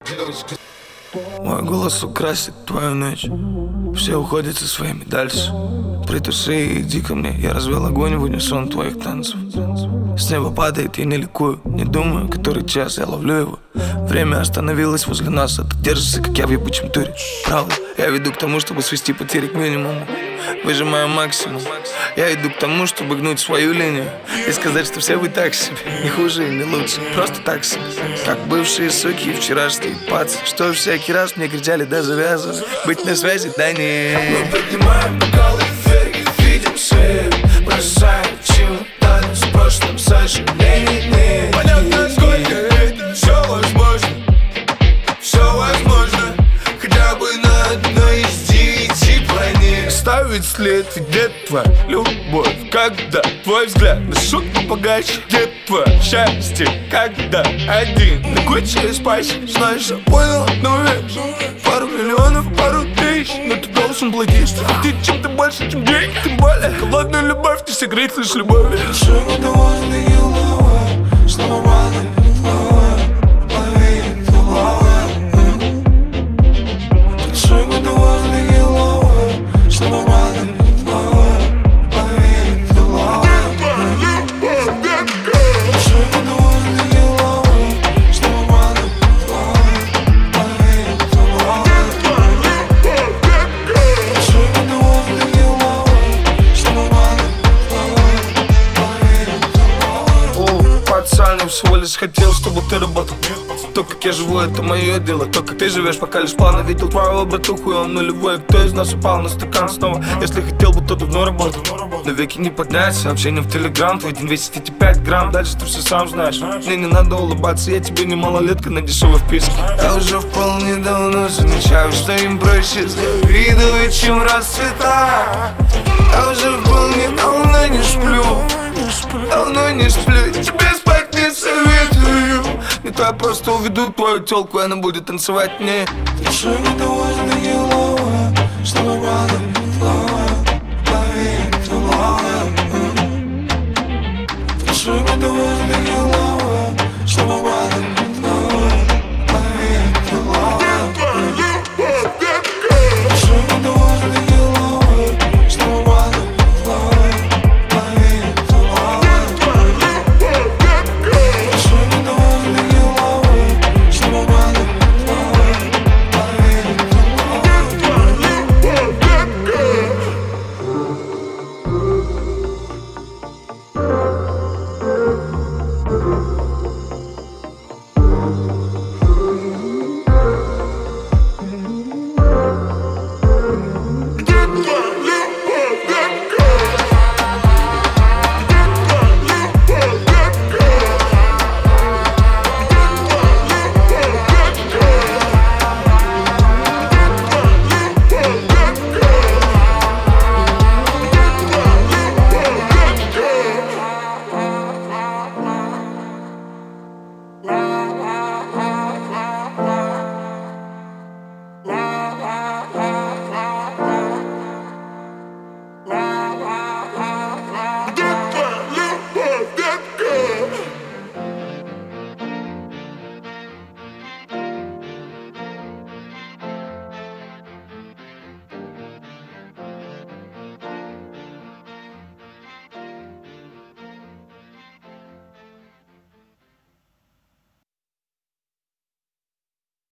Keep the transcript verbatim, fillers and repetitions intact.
Мой голос украсит твою ночь. Все уходят со своими дальше. Притуши и иди ко мне. Я развел огонь в унисон твоих танцев. С неба падает, я не ликую. Не думаю, который час, я ловлю его. Время остановилось возле нас, а ты держишься, как я в ебучем туре. Правда, я веду к тому, чтобы свести потери к минимуму. Выжимаю максимум. Я иду к тому, чтобы гнуть свою линию и сказать, что все вы так себе. Не хуже и не лучше, просто так себе. Как бывшие суки и вчерашние пацы, что всякий раз мне кричали: да завязывай. Быть на связи, да не. Мы поднимаем бокалы вверх и видим свет. Бросаем чемоданы с прошлым сожалениями. Понятно, сколько это все возможно. Все возможно, хотя бы на одной из девяти планет. Ставить след, где твоя любовь? Когда твой взгляд на шутку погашет? Где твое счастье? Когда один на куче спать? Знаешь, я понял одну вещь: пару миллионов, пару тысяч, но ты должен платить, что ты чем-то больше, чем деньги. Тем более холодную любовь не согреть лишь любовью. Всего лишь хотел, чтобы ты работал. То, как я живу, это мое дело. То, как ты живешь, пока лишь плавно видел твоего братуху, и он нулевой. Кто из нас упал на стакан снова? Если хотел бы, то давно работал. Но веки не поднять, сообщение в телеграм. Твой день весит эти пять грамм. Дальше ты все сам знаешь. Мне не надо улыбаться, я тебе не малолетка на дешевой вписке. Я уже вполне давно замечаю, что им проще завидовать, чем расцветать. Я уже вполне давно не сплю. Давно не сплю, тебе спать не советую. Не то я просто уведу твою тёлку, и она будет танцевать мне. Душой недовольна еловая, что мы рады плаваем, поверь, кто ловит. Душой недовольна.